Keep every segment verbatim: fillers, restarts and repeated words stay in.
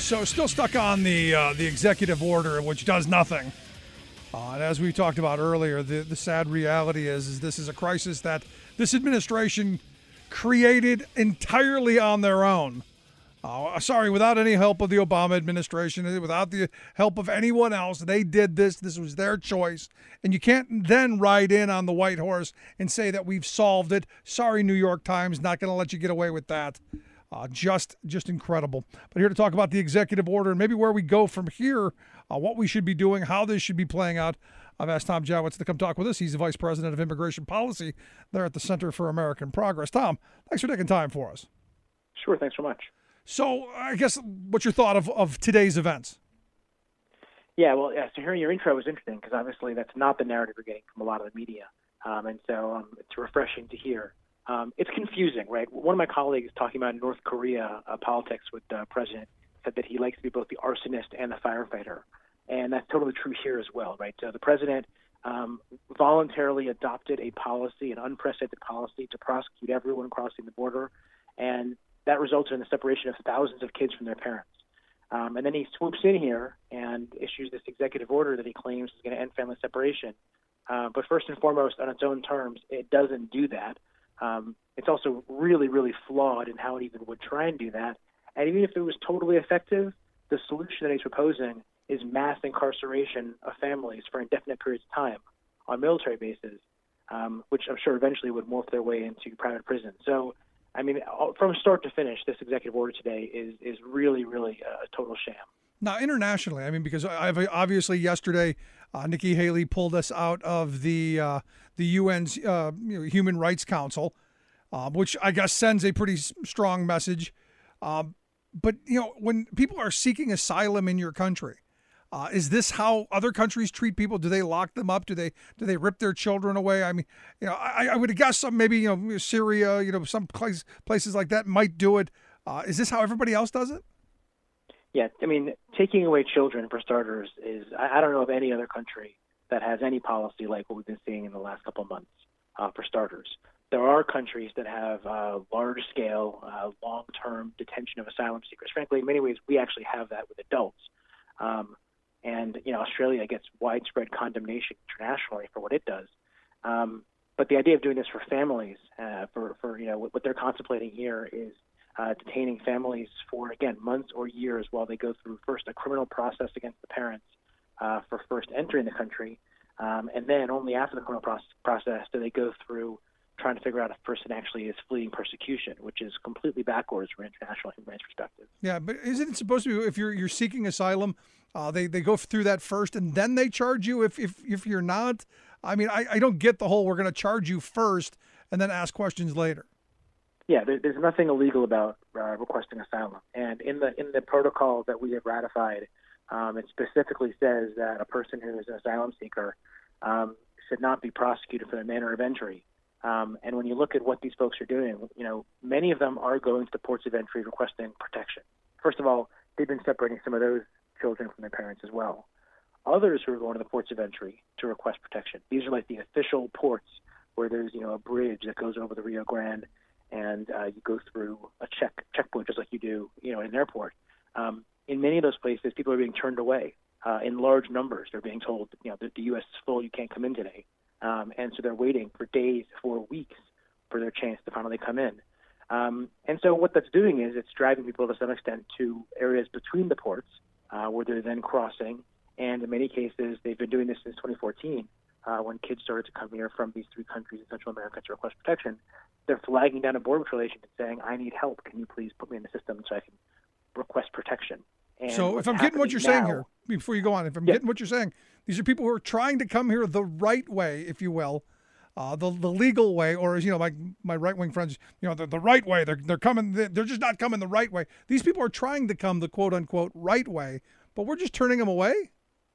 So still stuck on the uh, the executive order, which does nothing. Uh, and as we talked about earlier, the, the sad reality is, is this is a crisis that this administration created entirely on their own. Uh, sorry, without any help of the Obama administration, without the help of anyone else. They did this. This was their choice. And you can't then ride in on the white horse and say that we've solved it. Sorry, New York Times, not going to let you get away with that. Uh, just just incredible. But here to talk about the executive order and maybe where we go from here, uh, what we should be doing, how this should be playing out. I've asked Tom Jawitz to come talk with us. He's the Vice President of Immigration Policy there at the Center for American Progress. Tom, thanks for taking time for us. Sure, thanks so much. So I guess what's your thought of, of today's events? Yeah, well, yeah, so hearing your intro was interesting because obviously that's not the narrative we're getting from a lot of the media. Um, and so um, it's refreshing to hear. Um, it's confusing, right? One of my colleagues talking about North Korea uh, politics with the uh, president said that he likes to be both the arsonist and the firefighter. And that's totally true here as well, right? So the president um, voluntarily adopted a policy, an unprecedented policy, to prosecute everyone crossing the border. And that resulted in the separation of thousands of kids from their parents. Um, and then he swoops in here and issues this executive order that he claims is going to end family separation. Uh, but first and foremost, on its own terms, it doesn't do that. Um, it's also really, really flawed in how it even would try and do that. And even if it was totally effective, the solution that he's proposing is mass incarceration of families for indefinite periods of time on military bases, um, which I'm sure eventually would morph their way into private prison. So, I mean, from start to finish, this executive order today is is really, really a total sham. Now, internationally, I mean, because I've, obviously yesterday, uh, Nikki Haley pulled us out of the uh, the U N's uh, you know, Human Rights Council, uh, which I guess sends a pretty strong message. Um, but, you know, when people are seeking asylum in your country, uh, is this how other countries treat people? Do they lock them up? Do they do they rip their children away? I mean, you know, I, I would guess some maybe, you know, Syria, you know, some place, places like that might do it. Uh, is this how everybody else does it? Yeah, I mean, taking away children, for starters, is I, I don't know of any other country that has any policy like what we've been seeing in the last couple of months, uh, for starters. There are countries that have uh, large-scale, uh, long-term detention of asylum seekers. Frankly, in many ways, we actually have that with adults. Um, and, you know, Australia gets widespread condemnation internationally for what it does. Um, but the idea of doing this for families, uh, for, for, you know, what, what they're contemplating here is Uh, detaining families for, again, months or years while they go through first a criminal process against the parents uh, for first entering the country, um, and then only after the criminal process, process do they go through trying to figure out if a person actually is fleeing persecution, which is completely backwards from an international human rights perspective. Yeah, but isn't it supposed to be if you're you're seeking asylum, uh, they they go through that first and then they charge you if if if you're not? I mean, I, I don't get the whole we're going to charge you first and then ask questions later. Yeah, there, there's nothing illegal about uh, requesting asylum, and in the in the protocol that we have ratified, um, it specifically says that a person who is an asylum seeker um, should not be prosecuted for the manner of entry. Um, and when you look at what these folks are doing, you know, many of them are going to the ports of entry requesting protection. First of all, they've been separating some of those children from their parents as well. Others who are going to the ports of entry to request protection, these are like the official ports where there's, you know, a bridge that goes over the Rio Grande, and uh, you go through a check checkpoint just like you do, you know, in an airport. Um, in many of those places, people are being turned away uh, in large numbers. They're being told, you know, that the U S is full, you can't come in today. Um, and so they're waiting for days, for weeks, for their chance to finally come in. Um, and so what that's doing is it's driving people to some extent to areas between the ports uh, where they're then crossing. And in many cases, they've been doing this since twenty fourteen. Uh, when kids started to come here from these three countries in Central America to request protection, they're flagging down a border patrol agent and saying, I need help. Can you please put me in the system so I can request protection? And so if I'm getting what you're now, saying here, before you go on, if I'm yeah. getting what you're saying, these are people who are trying to come here the right way, if you will, uh, the the legal way, or as you know, my my right-wing friends, you know, the, the right way. They're they're coming. They're just not coming the right way. These people are trying to come the quote-unquote right way, but we're just turning them away.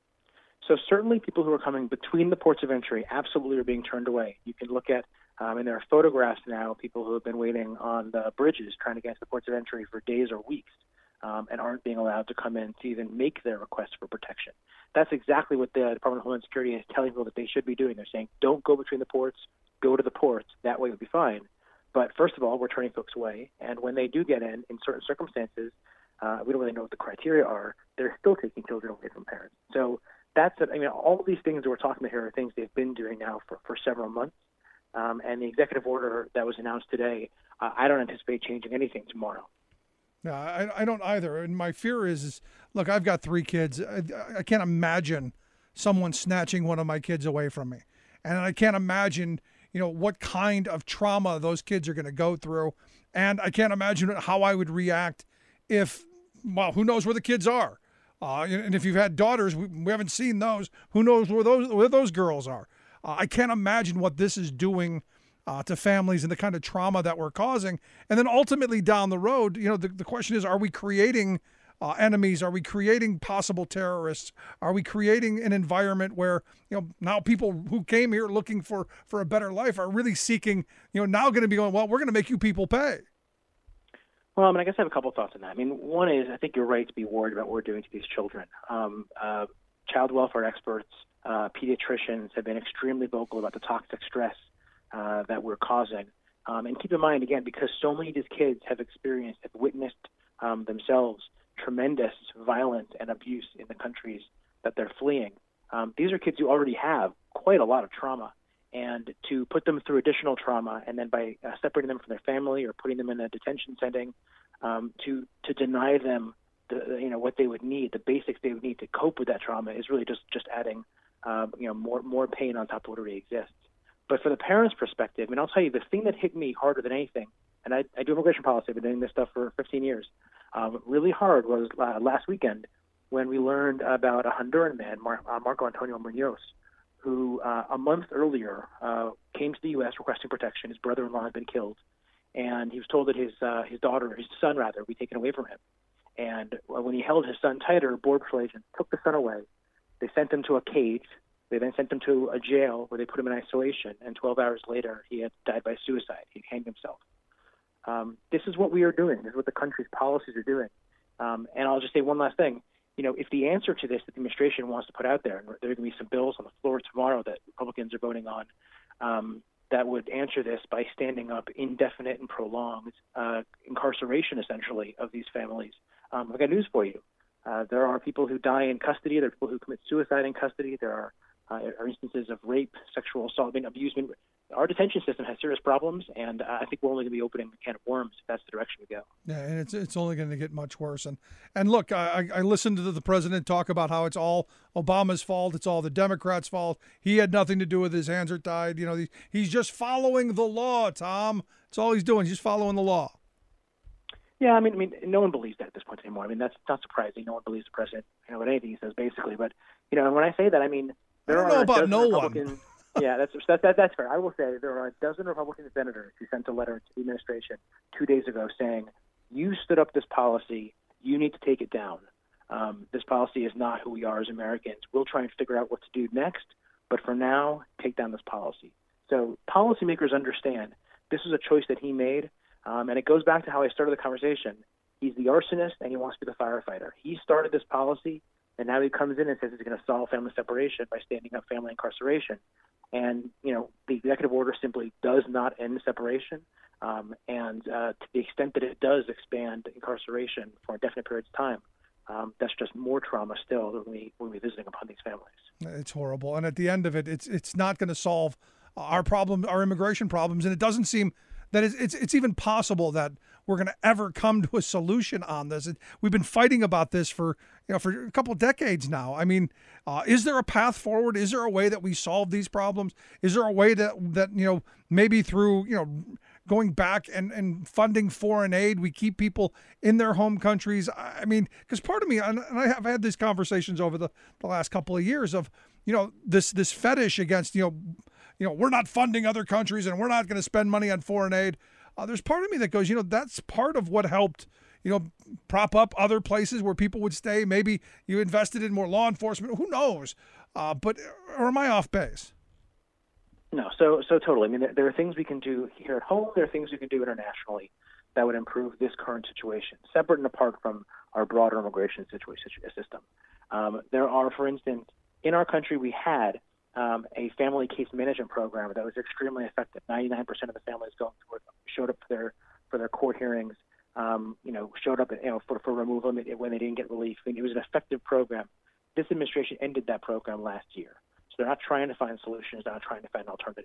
So certainly people who are coming between the ports of entry absolutely are being turned away. You can look at, um, and there are photographs now, people who have been waiting on the bridges trying to get to the ports of entry for days or weeks um, and aren't being allowed to come in to even make their request for protection. That's exactly what the Department of Homeland Security is telling people that they should be doing. They're saying, don't go between the ports, go to the ports. That way it would be fine. But first of all, we're turning folks away. And when they do get in, in certain circumstances, uh, we don't really know what the criteria are, they're still taking children away from parents. So that's, I mean, all of these things that we're talking about here are things they've been doing now for, for several months. Um, and the executive order that was announced today, uh, I don't anticipate changing anything tomorrow. No, I, I don't either. And my fear is, is look, I've got three kids. I, I can't imagine someone snatching one of my kids away from me. And I can't imagine, you know, what kind of trauma those kids are going to go through. And I can't imagine how I would react if, well, who knows where the kids are. Uh, and if you've had daughters, we, we haven't seen those. Who knows where those where those girls are? Uh, I can't imagine what this is doing uh, to families and the kind of trauma that we're causing. And then ultimately down the road, you know, the, the question is, are we creating uh, enemies? Are we creating possible terrorists? Are we creating an environment where, you know, now people who came here looking for, for a better life are really seeking, you know, now going to be going, well, we're going to make you people pay. Well, I mean, I guess I have a couple of thoughts on that. I mean, one is I think you're right to be worried about what we're doing to these children. Um, uh, child welfare experts, uh, pediatricians have been extremely vocal about the toxic stress uh, that we're causing. Um, and keep in mind, again, because so many of these kids have experienced, have witnessed um, themselves tremendous violence and abuse in the countries that they're fleeing. Um, these are kids who already have quite a lot of trauma. And to put them through additional trauma, and then by uh, separating them from their family or putting them in a detention setting, um, to to deny them the you know what they would need, the basics they would need to cope with that trauma, is really just just adding um, you know more more pain on top of what already exists. But for the parents' perspective, and I'll tell you, the thing that hit me harder than anything, and I, I do immigration policy, I've been doing this stuff for fifteen years, um, really hard was uh, last weekend when we learned about a Honduran man, Mar- uh, Marco Antonio Munoz, who uh, a month earlier uh, came to the U S requesting protection. His brother-in-law had been killed, and he was told that his uh, his daughter, his son rather, would be taken away from him. And when he held his son tighter, Border Patrol agents took the son away. They sent him to a cage. They then sent him to a jail where they put him in isolation, and twelve hours later, he had died by suicide. He hanged himself. Um, this is what we are doing. This is what the country's policies are doing. Um, and I'll just say one last thing. You know, if the answer to this that the administration wants to put out there, and there are going to be some bills on the floor tomorrow that Republicans are voting on, um, that would answer this by standing up indefinite and prolonged uh, incarceration, essentially, of these families, um, I've got news for you. Uh, there are people who die in custody. There are people who commit suicide in custody. There are, uh, are instances of rape, sexual assault, I mean, abusement. Our detention system has serious problems, and uh, I think we're only going to be opening a can of worms if that's the direction we go. Yeah, and it's it's only going to get much worse. And and look, I, I listened to the president talk about how it's all Obama's fault. It's all the Democrats' fault. He had nothing to do with it. His hands are tied. You know, he, he's just following the law, Tom. That's all he's doing. He's just following the law. Yeah, I mean, I mean, no one believes that at this point anymore. I mean, that's not surprising. No one believes the president, you know, what anything he says, basically. But you know, and when I say that, I mean there I don't are know about a no Republican, one. yeah, that's that, that that's fair. I will say there are a dozen Republican senators who sent a letter to the administration two days ago saying, "You stood up this policy. You need to take it down. Um, this policy is not who we are as Americans. We'll try and figure out what to do next, but for now, take down this policy." So policymakers understand this is a choice that he made, um, and it goes back to how I started the conversation. He's the arsonist, and he wants to be the firefighter. He started this policy, and now he comes in and says he's going to solve family separation by standing up family incarceration. And, you know, the executive order simply does not end separation. Um, and uh, to the extent that it does expand incarceration for indefinite periods of time, um, that's just more trauma still when we when we're visiting upon these families. It's horrible. And at the end of it, it's it's not going to solve our problem, our immigration problems. And it doesn't seem that it's it's, it's even possible that we're going to ever come to a solution on this. It, we've been fighting about this for you know for a couple of decades now. I mean, uh, is there a path forward? Is there a way that we solve these problems? Is there a way that that you know maybe through you know going back and, and funding foreign aid, we keep people in their home countries? I mean, because part of me, and I have had these conversations over the, the last couple of years of you know this this fetish against you know you know we're not funding other countries and we're not going to spend money on foreign aid. Uh, there's part of me that goes, you know, that's part of what helped, you know, prop up other places where people would stay. Maybe you invested in more law enforcement. Who knows? Uh, but or am I off base? No, so so totally. I mean, there, there are things we can do here at home. There are things we can do internationally that would improve this current situation, separate and apart from our broader immigration situation system. Um, there are, for instance, in our country, we had Um, a family case management program that was extremely effective. ninety-nine percent of the families going through it showed up for their for their court hearings um, you know, showed up, you know, for, for removal when they didn't get relief. I mean, it was an effective program. This administration ended that program last year. So they're not trying to find solutions. They're not trying to find alternatives.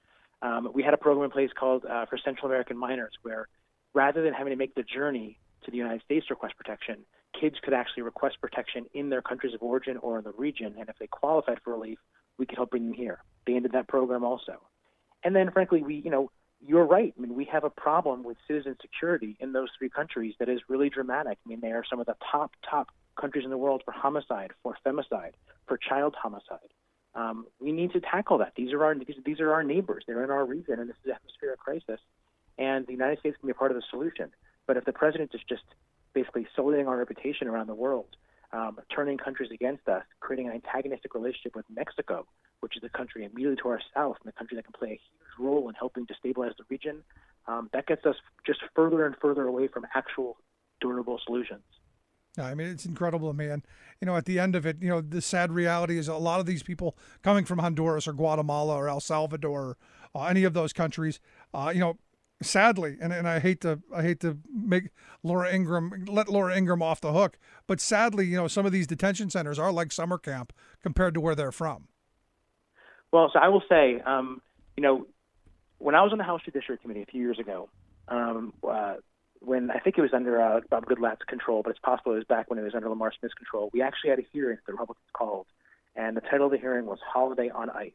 Um, we had a program in place called uh, for Central American minors, where rather than having to make the journey to the United States to request protection, kids could actually request protection in their countries of origin or in the region. And if they qualified for relief, we could help bring them here. They ended that program also. And then, frankly, we, you know, you're right. I mean, we have a problem with citizen security in those three countries that is really dramatic. I mean, they are some of the top, top countries in the world for homicide, for femicide, for child homicide. Um, we need to tackle that. These are our these, these are our neighbors. They're in our region, and this is an atmospheric crisis. And the United States can be a part of the solution. But if the president is just basically sullying our reputation around the world, um, turning countries against us, creating an antagonistic relationship with Mexico, which is a country immediately to our south and a country that can play a huge role in helping to stabilize the region, um, that gets us just further and further away from actual durable solutions. I mean, it's incredible to me. And, you know, at the end of it, you know, the sad reality is a lot of these people coming from Honduras or Guatemala or El Salvador, uh, any of those countries, uh, you know, sadly, and, and I hate to I hate to make Laura Ingraham let Laura Ingraham off the hook, but sadly, you know, some of these detention centers are like summer camp compared to where they're from. Well, so I will say, um, you know, when I was on the House Judiciary Committee a few years ago, um, uh, when I think it was under uh, Bob Goodlatte's control, but it's possible it was back when it was under Lamar Smith's control, we actually had a hearing that the Republicans called, and the title of the hearing was Holiday on Ice.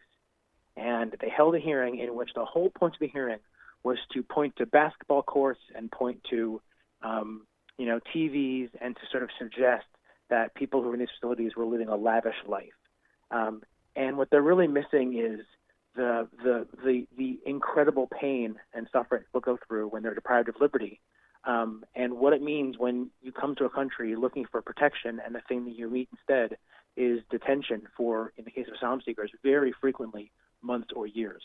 And they held a hearing in which the whole point of the hearing was to point to basketball courts and point to, um, you know, T Vs and to sort of suggest that people who were in these facilities were living a lavish life. Um, and what they're really missing is the, the the the incredible pain and suffering people go through when they're deprived of liberty, um, and what it means when you come to a country looking for protection and the thing that you meet instead is detention for, in the case of asylum seekers, very frequently months or years.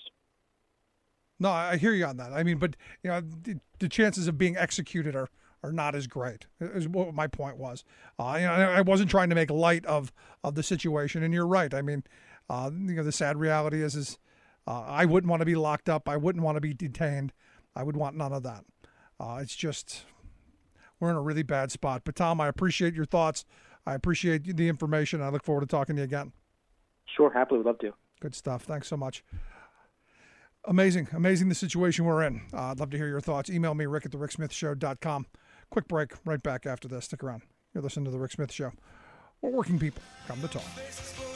No, I hear you on that. I mean, but you know, the, the chances of being executed are, are not as great, is what my point was. Uh, you know, I wasn't trying to make light of, of the situation, and you're right. I mean, uh, you know, the sad reality is, is uh, I wouldn't want to be locked up. I wouldn't want to be detained. I would want none of that. Uh, it's just, we're in a really bad spot. But Tom, I appreciate your thoughts. I appreciate the information. I look forward to talking to you again. Sure, happily would love to. Good stuff. Thanks so much. Amazing, amazing the situation we're in. Uh, I'd love to hear your thoughts. Email me, rick at the rick smith show dot com. Quick break, right back after this. Stick around. You're listening to The Rick Smith Show. We're working people. Come to talk.